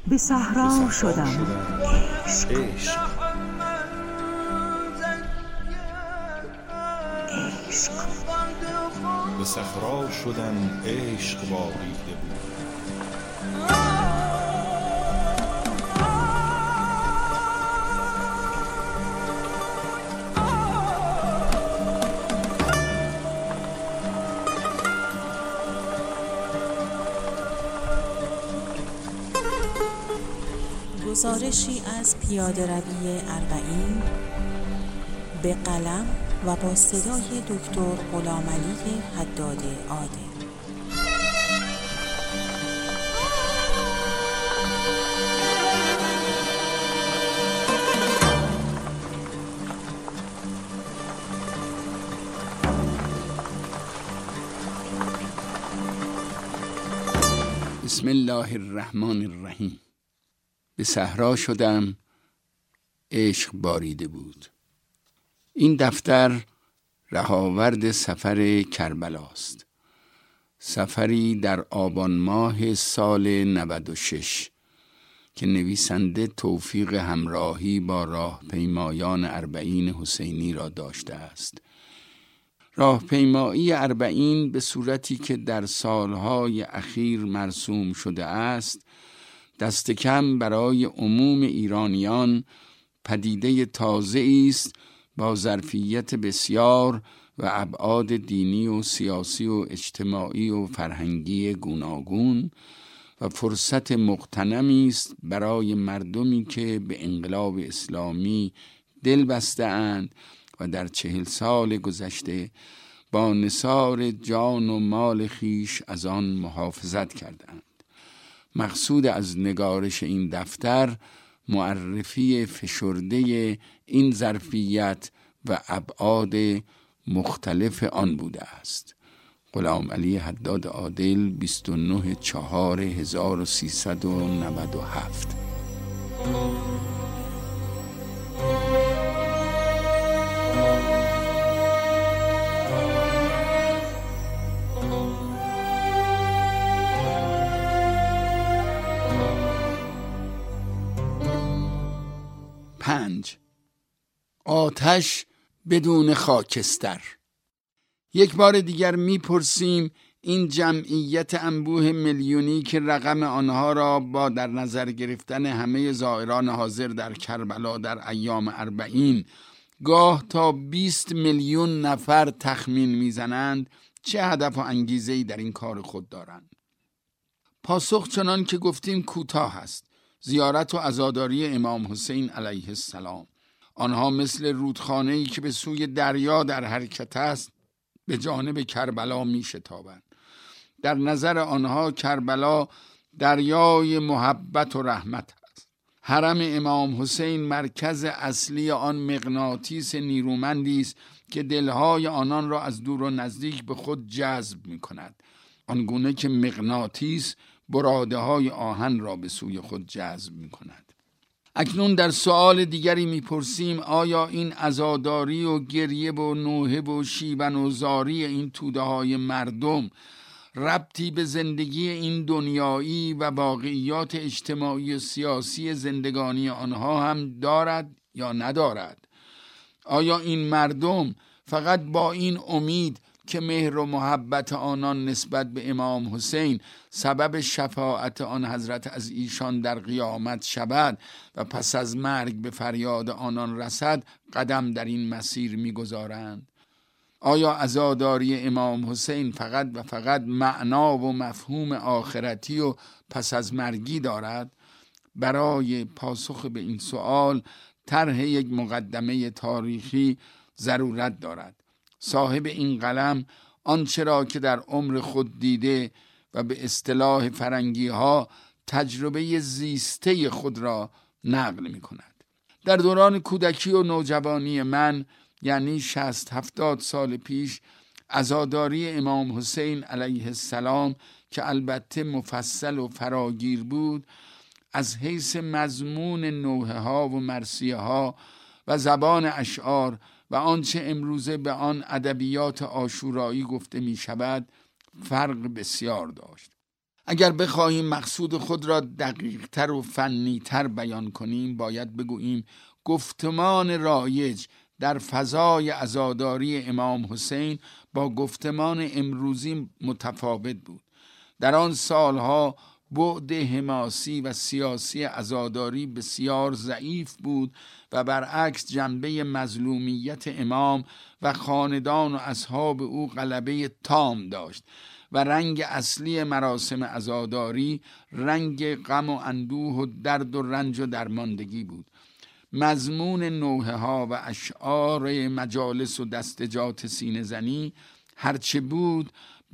به صحرا شدم عشق. به صحرا شدم عشق باریده بود. گزارشی از پیاده‌روی اربعین به قلم و با صدای دکتر غلامعلی حداد عادل. بسم الله الرحمن الرحیم. به صحرا شدم عشق باریده بود. این دفتر رهاورد سفر کربلاست. سفری در آبان ماه سال 96 که نویسنده توفیق همراهی با راهپیمایان اربعین حسینی را داشته است. راهپیمایی اربعین به صورتی که در سالهای اخیر مرسوم شده است، دست کم برای عموم ایرانیان پدیده تازه‌ای است با ظرفیت بسیار و ابعاد دینی و سیاسی و اجتماعی و فرهنگی گوناگون و فرصت مغتنمی است برای مردمی که به انقلاب اسلامی دل بسته‌اند و در 40 سال گذشته با نثار جان و مال خیش از آن محافظت کردند. مقصود از نگارش این دفتر معرفی فشرده این ظرفیت و ابعاد مختلف آن بوده است. غلامعلی حداد عادل 29/4/1397. 5. آتش بدون خاکستر. یک بار دیگر میپرسیم این جمعیت انبوه میلیونی که رقم آنها را با در نظر گرفتن همه زائران حاضر در کربلا در ایام اربعین گاه تا 20 میلیون نفر تخمین میزنند، چه هدف و انگیزه‌ای در این کار خود دارند؟ پاسخ چنان که گفتیم کوتاه است: زیارت و عزاداری امام حسین علیه السلام. آنها مثل رودخانه‌ای که به سوی دریا در حرکت است به جانب کربلا می شتابند. در نظر آنها کربلا دریای محبت و رحمت است. حرم امام حسین مرکز اصلی آن مغناطیس نیرومندی است که دلهای آنان را از دور و نزدیک به خود جذب می کند، آنگونه که مغناطیس براده های آهن را به سوی خود جذب می کند. اکنون در سؤال دیگری می پرسیم: آیا این عزاداری و گریه و نوحه و شیون و زاری این توده های مردم ربطی به زندگی این دنیایی و واقعیات اجتماعی و سیاسی زندگانی آنها هم دارد یا ندارد؟ آیا این مردم فقط با این امید که مهر و محبت آنان نسبت به امام حسین سبب شفاعت آن حضرت از ایشان در قیامت شود و پس از مرگ به فریاد آنان رسد قدم در این مسیر می‌گذارند؟ آیا عزاداری امام حسین فقط و فقط معنا و مفهوم آخرتی و پس از مرگی دارد؟ برای پاسخ به این سوال طرح یک مقدمه تاریخی ضرورت دارد. صاحب این قلم آنچه را که در عمر خود دیده و به اصطلاح فرنگی ها تجربه زیسته خود را نقل می کند. در دوران کودکی و نوجوانی من، یعنی 60-70 سال پیش، عزاداری امام حسین علیه السلام که البته مفصل و فراگیر بود، از حیث مضمون نوحه ها و مرثیه ها و زبان اشعار و آنچه امروزه به آن ادبیات عاشورایی گفته می شود فرق بسیار داشت. اگر بخواهیم مقصود خود را دقیق‌تر و فنی‌تر بیان کنیم، باید بگوییم گفتمان رایج در فضای عزاداری امام حسین با گفتمان امروزی متفاوت بود. در آن سالها بعد حماسی و سیاسی عزاداری بسیار ضعیف بود و برعکس جنبه مظلومیت امام و خاندان و اصحاب او غلبه تام داشت و رنگ اصلی مراسم عزاداری رنگ غم و اندوه و درد و رنج و درماندگی بود. مضمون نوحه ها و اشعار مجالس و دستجات سینه زنی هرچه بود،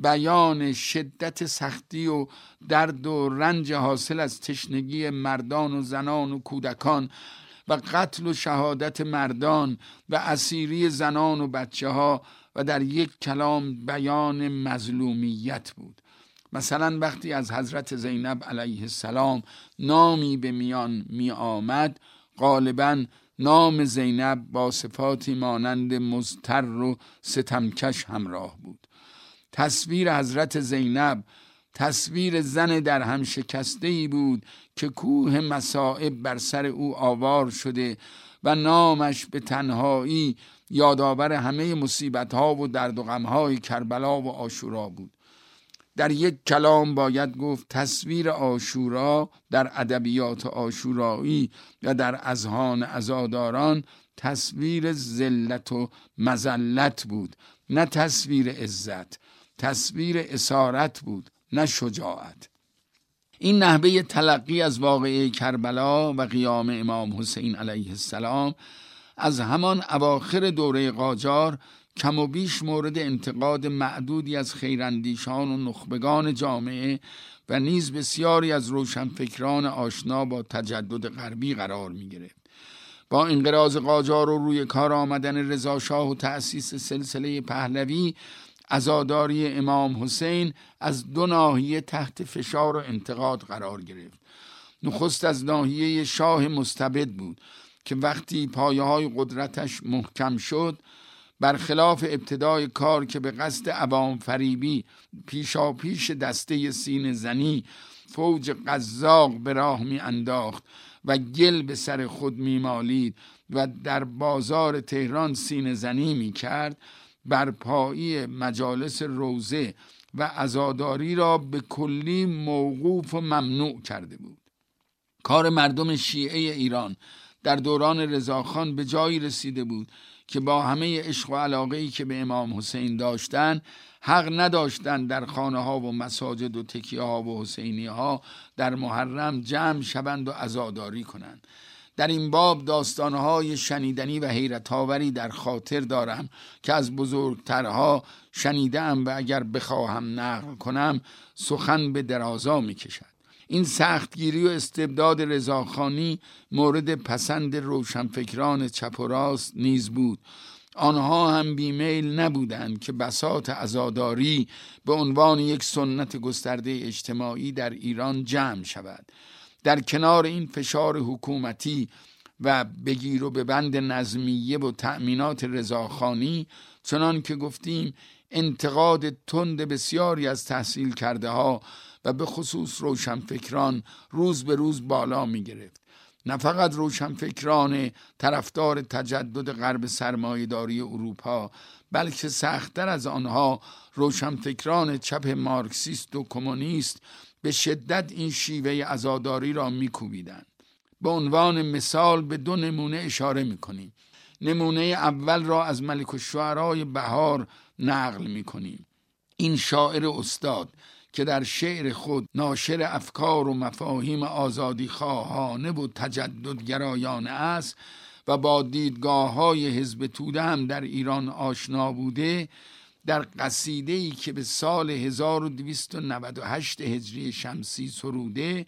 بیان شدت سختی و درد و رنج حاصل از تشنگی مردان و زنان و کودکان و قتل و شهادت مردان و اسیری زنان و بچه ها و در یک کلام بیان مظلومیت بود. مثلا وقتی از حضرت زینب علیه السلام نامی به میان می آمد، غالباً نام زینب با صفاتی مانند مضطر و ستمکش همراه بود. تصویر حضرت زینب تصویر زن در هم شکسته‌ای بود که کوه مصائب بر سر او آوار شده و نامش به تنهایی یادآور همه مصیبت‌ها و درد و غم‌های کربلا و عاشورا بود. در یک کلام باید گفت تصویر عاشورا در ادبیات عاشورایی و در اذهان عزاداران تصویر ذلت و مذلت بود، نه تصویر عزت. تصویر اسارت بود، نه شجاعت. این نحوه تلقی از واقعه کربلا و قیام امام حسین علیه السلام از همان اواخر دوره قاجار کم و بیش مورد انتقاد معدودی از خیراندیشان و نخبگان جامعه و نیز بسیاری از روشنفکران آشنا با تجدد غربی قرار می گرفت. با انقراض قاجار و روی کار آمدن رضا شاه و تأسیس سلسله پهلوی، عزاداری امام حسین از دو ناحیه تحت فشار و انتقاد قرار گرفت. نخست از ناحیه شاه مستبد بود که وقتی پایه‌های قدرتش محکم شد، برخلاف ابتدای کار که به قصد عوام فریبی پیشاپیش دسته سینه زنی فوج قزاق به راه می انداخت و گل به سر خود می مالید و در بازار تهران سینه زنی می کرد، برپایی مجالس روزه و عزاداری را به کلی موقوف و ممنوع کرده بود. کار مردم شیعه ایران در دوران رضاخان به جایی رسیده بود که با همه عشق و علاقه‌ای که به امام حسین داشتن، حق نداشتن در خانه ها و مساجد و تکیه ها و حسینی ها در محرم جمع شوند و عزاداری کنند. در این باب داستانهای شنیدنی و حیرت آوری در خاطر دارم که از بزرگترها شنیدم و اگر بخواهم نقل کنم سخن به درازا می کشد. این سختگیری و استبداد رضاخانی مورد پسند روشنفکران چپ و راست نیز بود. آنها هم بیمیل نبودند که بساط عزاداری به عنوان یک سنت گسترده اجتماعی در ایران جمع شود. در کنار این فشار حکومتی و بگیر و ببند نظمیه و تأمینات رضاخانی، چنان که گفتیم انتقاد تند بسیاری از تحصیل کرده ها و به خصوص روشنفکران روز به روز بالا می گرفت. نه فقط روشنفکران طرفدار تجدد غرب سرمایه‌داری اروپا، بلکه سخت‌تر از آنها روشنفکران چپ مارکسیست و کمونیست به شدت این شیوه عزاداری را می‌کوبیدند. به عنوان مثال به دو نمونه اشاره می‌کنیم. نمونه اول را از ملک الشعرای بهار نقل می‌کنیم. این شاعر استاد که در شعر خود ناشر افکار و مفاهیم آزادی خواهانه و تجددگرایانه است و با دیدگاه‌های حزب توده هم در ایران آشنا بوده، در قصیده‌ای که به سال 1298 هجری شمسی سروده،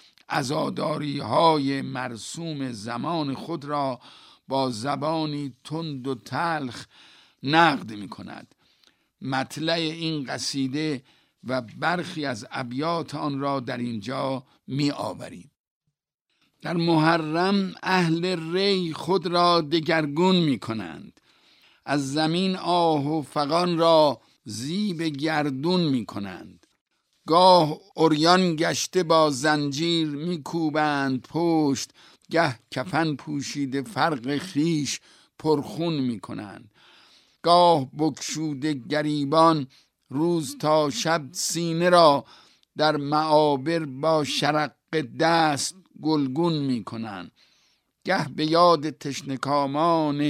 عزاداری‌های مرسوم زمان خود را با زبانی تند و تلخ نقد می‌کند. مطلع این قصیده و برخی از ابیات آن را در اینجا می‌آوریم. در محرم اهل ری خود را دگرگون می‌کنند، از زمین آه و فغان را زیب گردون می‌کنند. گاه عریان گشته با زنجیر میکوبند پشت، گه کفن پوشیده فرق خیش پرخون میکنند. گاه بگشوده گریبان روز تا شب سینه را، در معابر با شرق دست گلگون میکنند. گه به یاد تشنکامان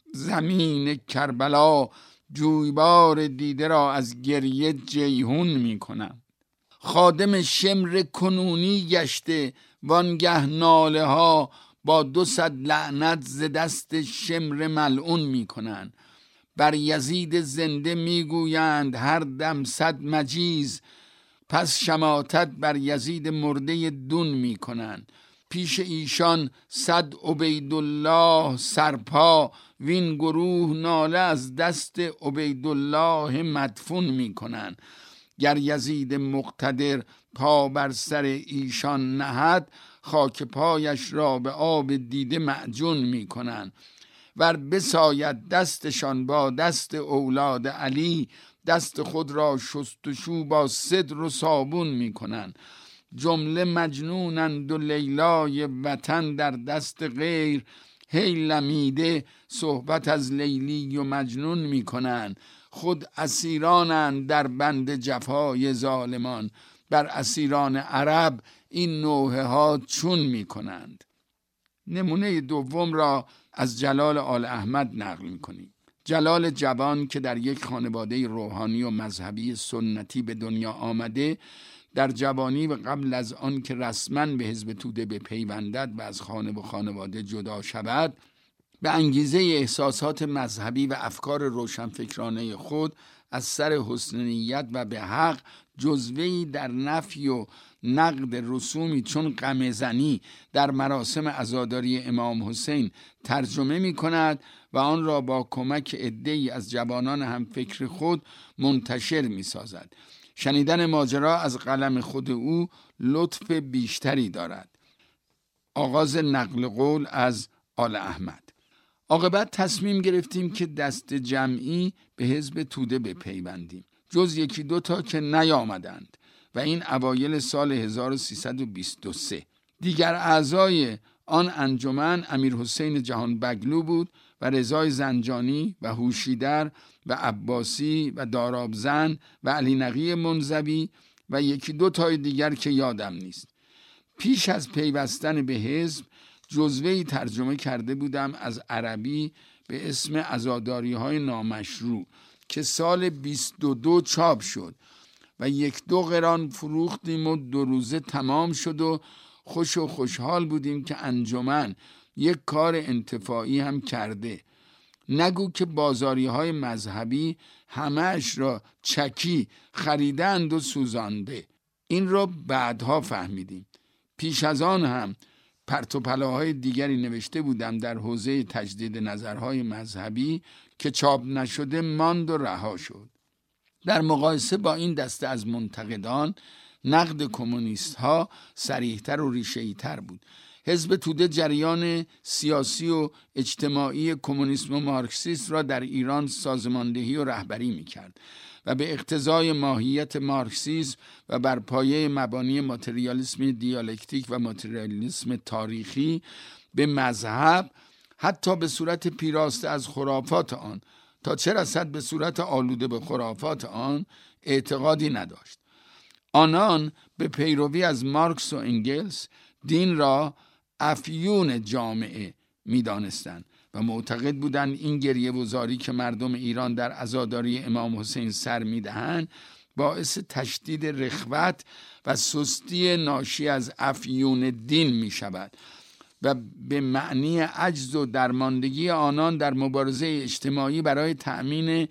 زمین کربلا، جویبار دیده را از گریه جیهون میکنند. خادم شمر کنونی گشته وانگه ناله ها، با 200 لعنت ز دست شمر ملعون میکنند. بر یزید زنده میگویند هر دم 100 مجیز، پس شماتت بر یزید مرده دون میکنند. پیش ایشان 100 عبیدالله سرپا، وین گروه ناله از دست عبیدالله مدفون میکنند. گر یزید مقتدر پا بر سر ایشان نهد، خاک پایش را به آب دیده معجون میکنند. ور بساید دستشان با دست اولاد علی، دست خود را شستشو با سدر و صابون میکنند. جمله مجنونند و لیلای وطن در دست غیر، هی لمیده صحبت از لیلی و مجنون میکنند. خود اسیرانند در بند جفای ظالمان، بر اسیران عرب این نوحه ها چون میکنند. نمونه دوم را از جلال آل احمد نقل میکنیم. جلال جوان که در یک خانواده روحانی و مذهبی سنتی به دنیا آمده، در جوانی و قبل از آن که رسما به حزب توده بپیوندد و از خانه و خانواده جدا شود، به انگیزه احساسات مذهبی و افکار روشنفکرانه خود از سر حسن نیت و به حق جزوه‌ای در نفی و نقد رسومی چون غمزنی در مراسم عزاداری امام حسین ترجمه می کند و آن را با کمک عده‌ای از جوانان هم فکر خود منتشر می سازد. شنیدن ماجرا از قلم خود او لطف بیشتری دارد. آغاز نقل قول از آل احمد. عاقبت تصمیم گرفتیم که دست جمعی به حزب توده بپیوندیم، جز 1-2 تا که نیامدند و این اوایل سال 1323. دیگر اعضای آن انجمن امیر حسین جهان بگلو بود و رضای زنجانی و هوشیدر و عباسی و دارابزن و علی نقی منزوی و 1-2 تای دیگر که یادم نیست. پیش از پیوستن به حزب جزوه‌ای ترجمه کرده بودم از عربی به اسم عزاداری‌های نامشروع که سال 22 چاپ شد و 1-2 قران فروختیم و 2 روزه تمام شد و خوشحال بودیم که انجمن یک کار انتفاعی هم کرده. نگو که بازاری‌های مذهبی همه‌اش را چکی خریدند و سوزانده. این را بعدها فهمیدیم. پیش از آن هم پرتوپلاهای دیگری نوشته بودم در حوزه تجدید نظرهای مذهبی که چاپ نشده ماند و رها شد. در مقایسه با این دسته از منتقدان، نقد کمونیست ها صریح‌تر و ریشه‌ای‌تر بود. حزب توده جریان سیاسی و اجتماعی کمونیسم و مارکسیسم را در ایران سازماندهی و رهبری می‌کرد و به اقتضای ماهیت مارکسیسم و بر پایه مبانی ماتریالیسم دیالکتیک و ماتریالیسم تاریخی به مذهب، حتی به صورت پیراسته از خرافات آن تا چه رسد به صورت آلوده به خرافات آن، اعتقادی نداشت. آنان به پیروی از مارکس و انگلس دین را افیون جامعه می دانستند و معتقد بودند این گریه وزاری که مردم ایران در عزاداری امام حسین سر می دهند باعث تشدید رخوت و سستی ناشی از افیون دین می شود و به معنی عجز و درماندگی آنان در مبارزه اجتماعی برای تأمین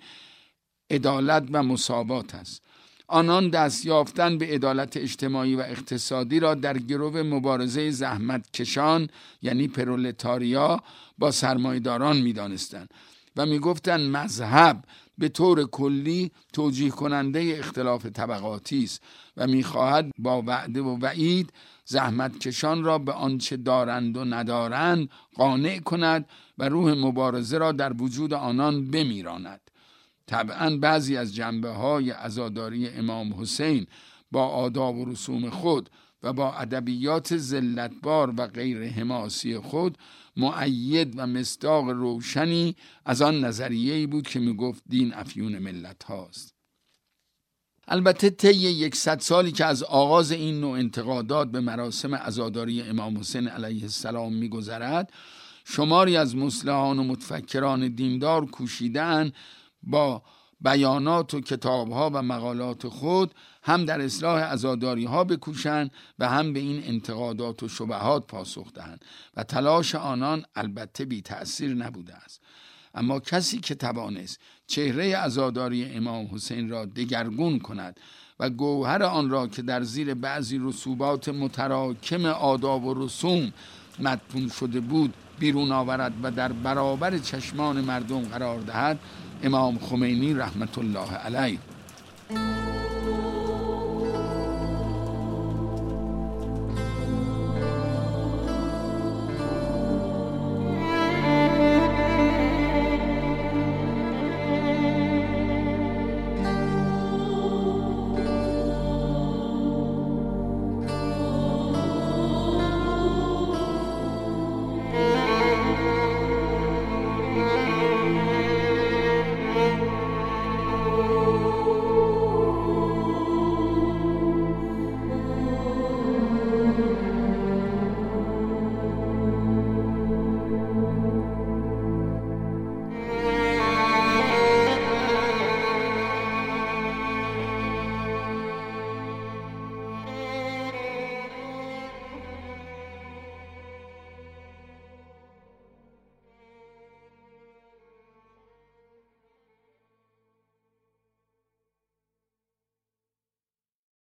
عدالت و مساوات است. آنان دست یافتن به عدالت اجتماعی و اقتصادی را در گرو مبارزه زحمت کشان یعنی پرولتاریا با سرمایه‌داران می‌دانستند و می‌گفتند مذهب به طور کلی توجیه کننده اختلاف طبقاتی است و می‌خواهد با وعده و وعید زحمت کشان را به آنچه دارند و ندارند قانع کند و روح مبارزه را در وجود آنان بمیراند. طبعاً بعضی از جنبه‌های عزاداری امام حسین با آداب و رسوم خود و با ادبیات ذلتبار و غیر حماسی خود مؤید و مصداق روشنی از آن نظریه‌ای بود که میگفت دین افیون ملت هاست. البته طی 100 سالی که از آغاز این نوع انتقادات به مراسم عزاداری امام حسین علیه السلام می‌گذرد، شماری از مصلحان و متفکران دیندار کوشیدند با بیانات و کتاب‌ها و مقالات خود هم در اصلاح عزاداری‌ها بکوشند و هم به این انتقادات و شبهات پاسخ دهند و تلاش آنان البته بی تأثیر نبوده است. اما کسی که توانست چهره عزاداری امام حسین را دگرگون کند و گوهر آن را که در زیر بعضی رسوبات متراکم آداب و رسوم مدفون شده بود بیرون آورد و در برابر چشمان مردم قرار دهد، امام خمینی رحمت الله علیه